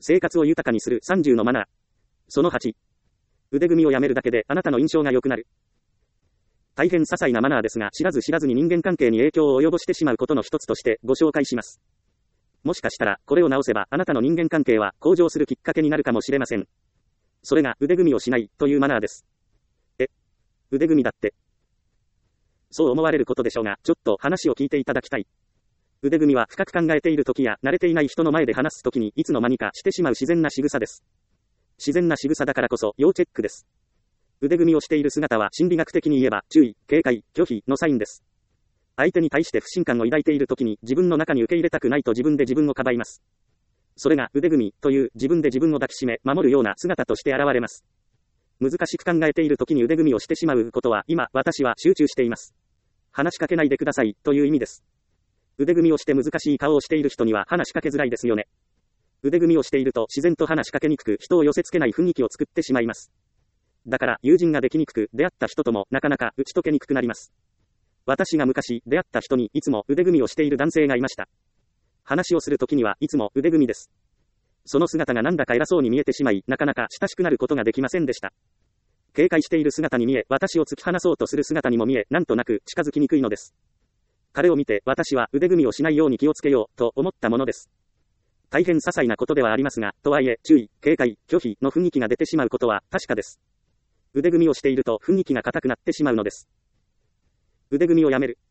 生活を豊かにする30のマナー。その8。腕組みをやめるだけであなたの印象が良くなる。大変些細なマナーですが、知らず知らずに人間関係に影響を及ぼしてしまうことの一つとしてご紹介します。もしかしたら、これを直せばあなたの人間関係は向上するきっかけになるかもしれません。それが腕組みをしないというマナーです。腕組みだって。そう思われることでしょうが、ちょっと話を聞いていただきたい。腕組みは深く考えている時や慣れていない人の前で話す時にいつの間にかしてしまう自然な仕草です。自然な仕草だからこそ要チェックです。腕組みをしている姿は心理学的に言えば注意、警戒、拒否のサインです。相手に対して不信感を抱いている時に自分の中に受け入れたくないと自分で自分をかばいます。それが腕組みという自分で自分を抱きしめ守るような姿として現れます。難しく考えている時に腕組みをしてしまうことは今私は集中しています。話しかけないでくださいという意味です。腕組みをして難しい顔をしている人には話しかけづらいですよね。腕組みをしていると自然と話しかけにくく人を寄せ付けない雰囲気を作ってしまいます。だから友人ができにくく出会った人ともなかなか打ち解けにくくなります。私が昔出会った人にいつも腕組みをしている男性がいました。話をするときにはいつも腕組みです。その姿がなんだか偉そうに見えてしまい、なかなか親しくなることができませんでした。警戒している姿に見え、私を突き放そうとする姿にも見え、なんとなく近づきにくいのです。彼を見て私は腕組みをしないように気をつけようと思ったものです。大変些細なことではありますが、とはいえ注意、警戒、拒否の雰囲気が出てしまうことは確かです。腕組みをしていると雰囲気が硬くなってしまうのです。腕組みをやめる。